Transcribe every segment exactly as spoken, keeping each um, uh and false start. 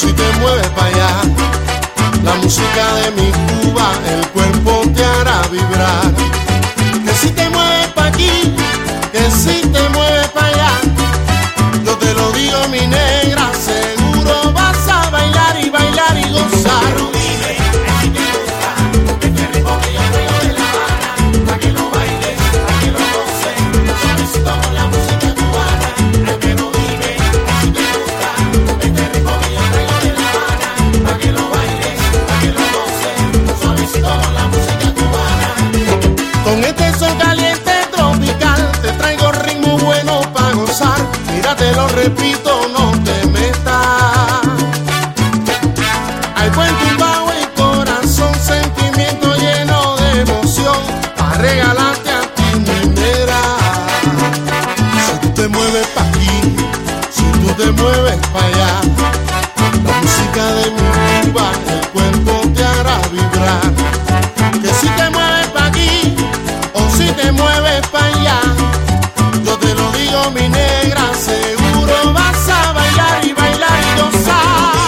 si te mueves para allá, la música de mi Cuba, el cuerpo te hará vibrar. Que si te mueves para aquí, que si te mueves para allá, yo te lo digo mi negra, seguro vas a bailar y bailar y gozar. Con este sol caliente tropical te traigo ritmo bueno para gozar. Mira, te lo repito, no te metas. Hay buen tumbao y corazón, sentimiento lleno de emoción para regalarte a ti, mi negra. Si tú te mueves pa' aquí, si tú te mueves pa' allá, la música de mi Cuba, el cuerpo te hará vibrar. Que si te mueves pa' aquí, si te mueves pa' allá, yo te lo digo mi negra, seguro vas a bailar y bailar y gozar.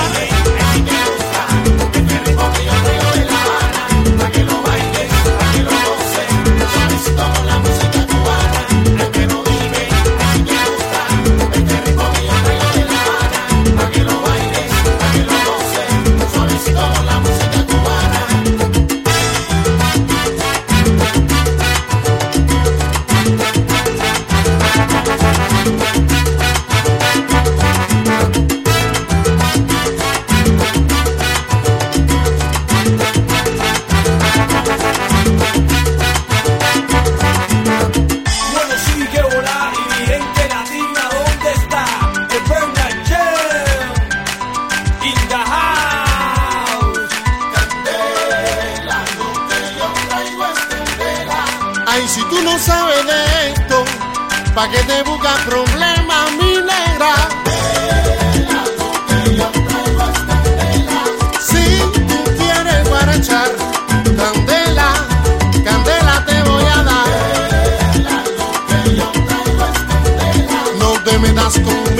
Este ritmo que yo traigo de La Habana, pa' que lo bailes, pa' que lo goces, suavecito con la música cubana. El que no vive, si te gusta, este ritmo que yo traigo de La Habana, pa' que lo bailes, pa' que lo goces, suavecito con la música cubana. Ay, si tú no sabes de esto, ¿pa' qué te buscas problemas, mi negra? Candela, lo que yo traigo es candela. Si tú quieres guarachar, candela, candela te voy a dar. Candela, lo que yo traigo es candela. No te metas con